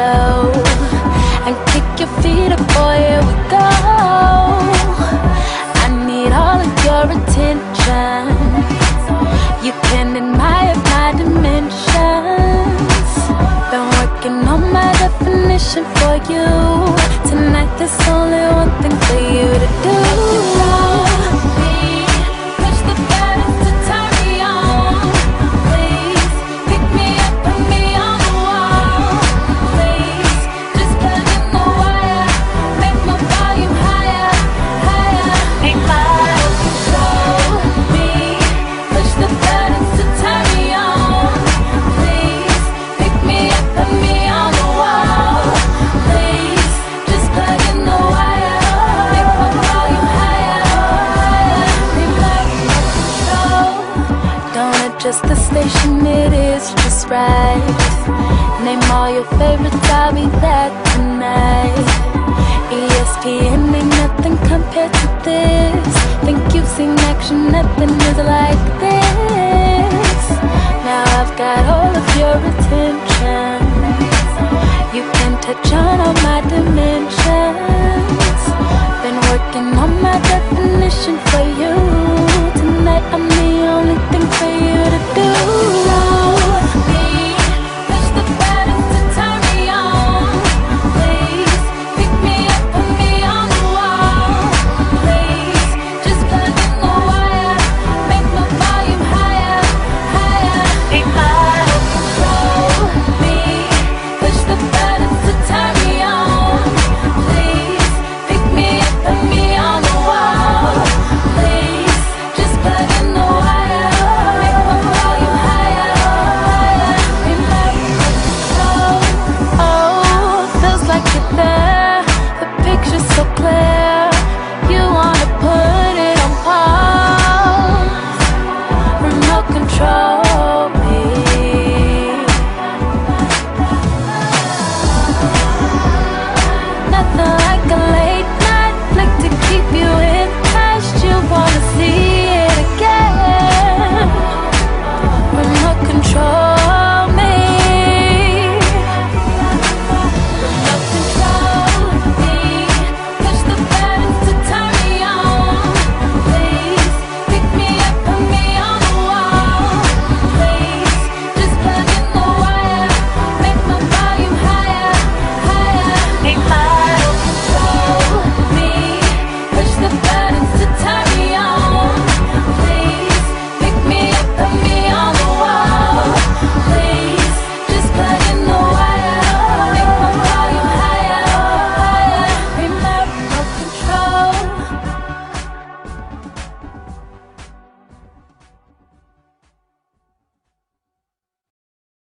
slow and kick your feet up, boy, here we go. I need all of your attention. You can admire my dimensions. Been working on my definition for you. Tonight there's only one thing for you to do. Push the buttons to turn me on. Please pick me up, put me on the wall. Please just plug in the wire, make my volume higher, higher. Make my control me. Push the buttons to turn me on. Please pick me up, put me on the wall. Please just plug in the wire, make my volume higher, higher. Make my control. Don't adjust the station, it is just right. Name all your favorites, I'll be there tonight. ESPN ain't nothing compared to this. Think you've seen action, nothing is like this. Now I've got all of your attention.